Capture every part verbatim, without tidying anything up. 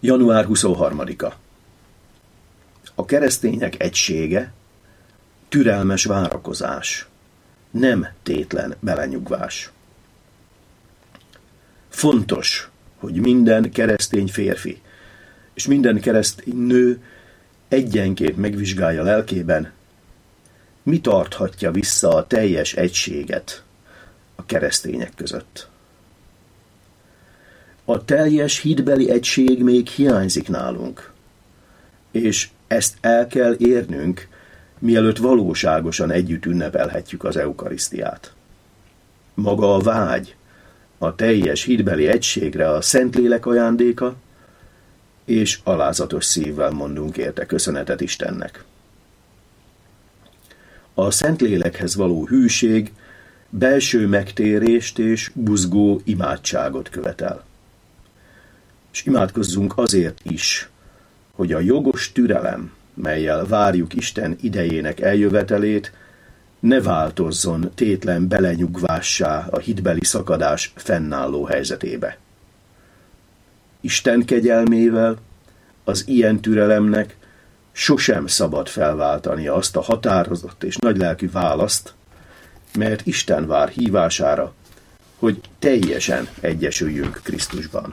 január huszonharmadika. A keresztények egysége türelmes várakozás, nem tétlen belenyugvás. Fontos, hogy minden keresztény férfi és minden keresztény nő egyenként megvizsgálja lelkében, mi tarthatja vissza a teljes egységet a keresztények között. A teljes hitbeli egység még hiányzik nálunk, és ezt el kell érnünk, mielőtt valóságosan együtt ünnepelhetjük az eukarisztiát. Maga a vágy, a teljes hitbeli egységre a Szentlélek ajándéka, és alázatos szívvel mondunk érte köszönetet Istennek. A Szentlélekhez való hűség belső megtérést és buzgó imádságot követel. És imádkozzunk azért is, hogy a jogos türelem, mellyel várjuk Isten idejének eljövetelét, ne változzon tétlen belenyugvássá a hitbeli szakadás fennálló helyzetébe. Isten kegyelmével az ilyen türelemnek sosem szabad felváltania azt a határozott és nagylelkű választ, mert Isten vár hívására, hogy teljesen egyesüljünk Krisztusban.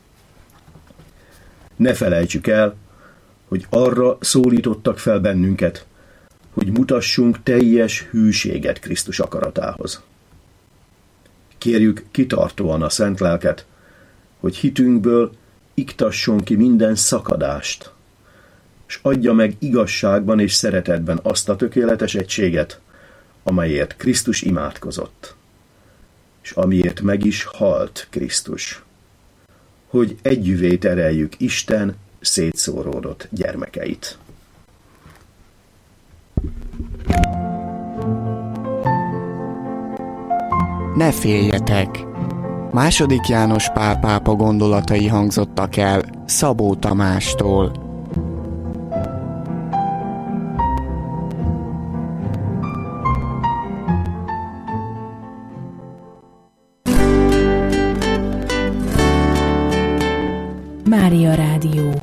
Ne felejtsük el, hogy arra szólítottak fel bennünket, hogy mutassunk teljes hűséget Krisztus akaratához. Kérjük kitartóan a Szent Lelket, hogy hitünkből iktasson ki minden szakadást, és adja meg igazságban és szeretetben azt a tökéletes egységet, amelyért Krisztus imádkozott, és amiért meg is halt Krisztus, hogy együvé tereljük Isten szétszóródott gyermekeit. Ne féljetek! Második János Pál pápa gondolatai hangzottak el Szabó Tamástól. Mária Rádió.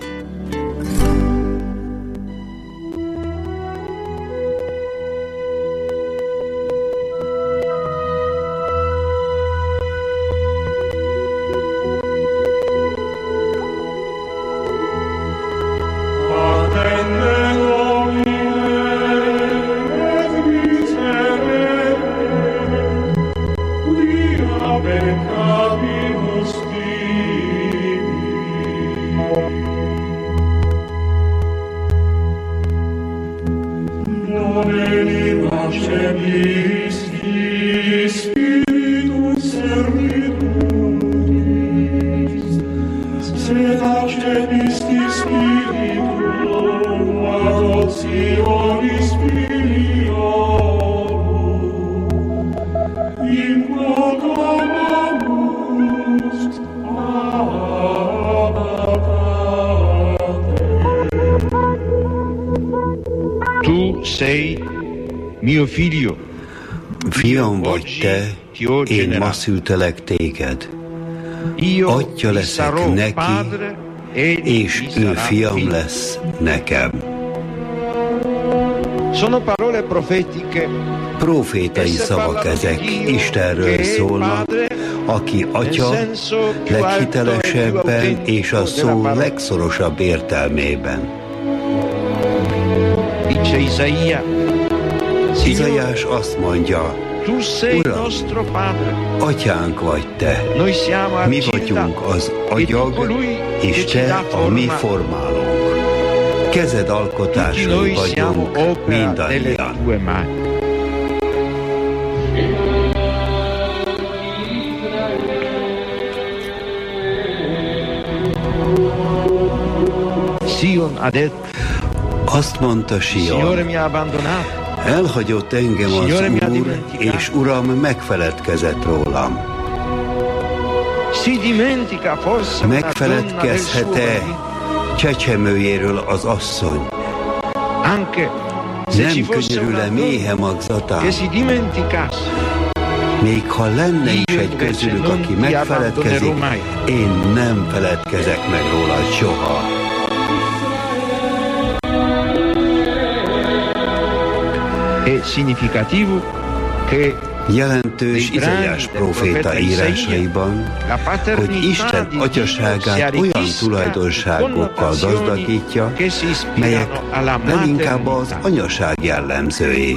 Fiam vagy te, én ma szültelek téged. Atya leszek neki, és ő fiam lesz nekem. Profétai szavak ezek, Istenről szólnak, aki Atya leghitelesebben és a szó legszorosabb értelmében. Izaiás azt mondja, Uram, Atyánk vagy te, mi vagyunk az agyag, és te a mi formálónk. Kezed alkotásai vagyunk mindannyian. Azt mondta Sion, elhagyott engem az Úr, és Uram megfeledkezett rólam. Megfeledkezhet-e csecsemőjéről az asszony? Nem könyörül-e méhe magzatán? Még ha lenne is egy közülük, aki megfeledkezik, én nem feledkezek meg rólad soha. È significativo che jelentős Izaiás próféta írásaiban, hogy Isten atyaságát olyan tulajdonságokkal gazdagítja, melyek leginkább az anyaság jellemzői.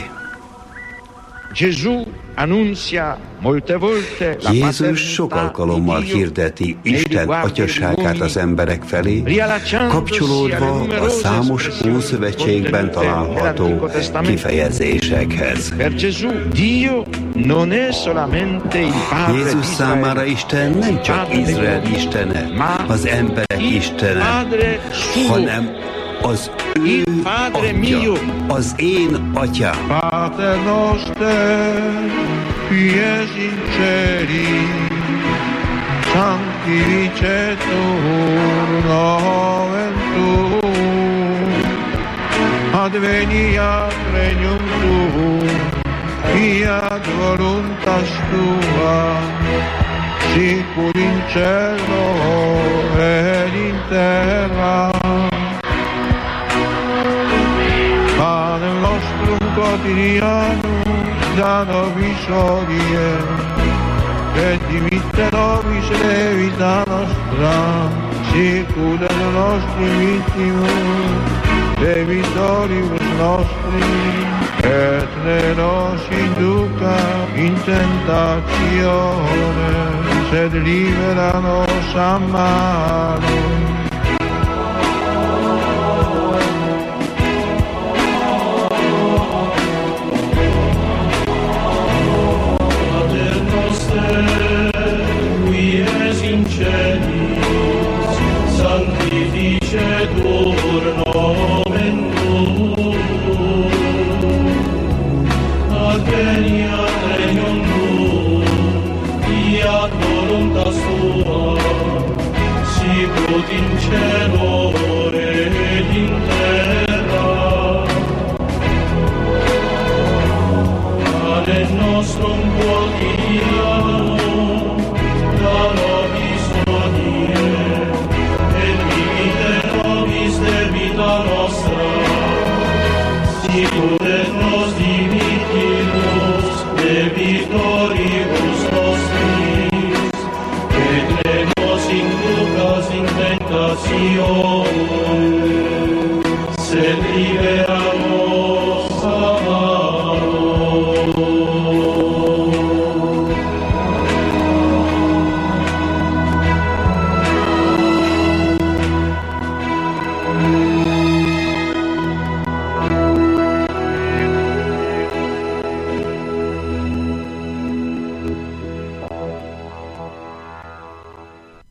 Jézus sok alkalommal hirdeti Isten atyaságát az emberek felé, kapcsolódva a számos Ószövetségben található kifejezésekhez. Jézus számára Isten nem csak Izrael istene, az emberek istene, hanem az ő atya, az én atyám. Pater noster, qui es in celi, sanctificetur nomen tuum, adveniat regnum tuum, fiat voluntas tua, sicur in cielo et in terra. Panem nostrum quotidianum da nobis hodie, et dimitte nobis debita nostra, sicur et nostri vittimus debitoribus nostri, et ne nos induca in tentatione, sed libera nos a malo. Sanctificetur nomen tuum, adveniat regnum tuum, fiat voluntas tua, sicut in cielo et in terra. Panem nostrum quotidianum da nobis hodie, debita nostra, sicur et nos dimittimus debitoribus nostris, et ne nos inducas in tentatione, sed libera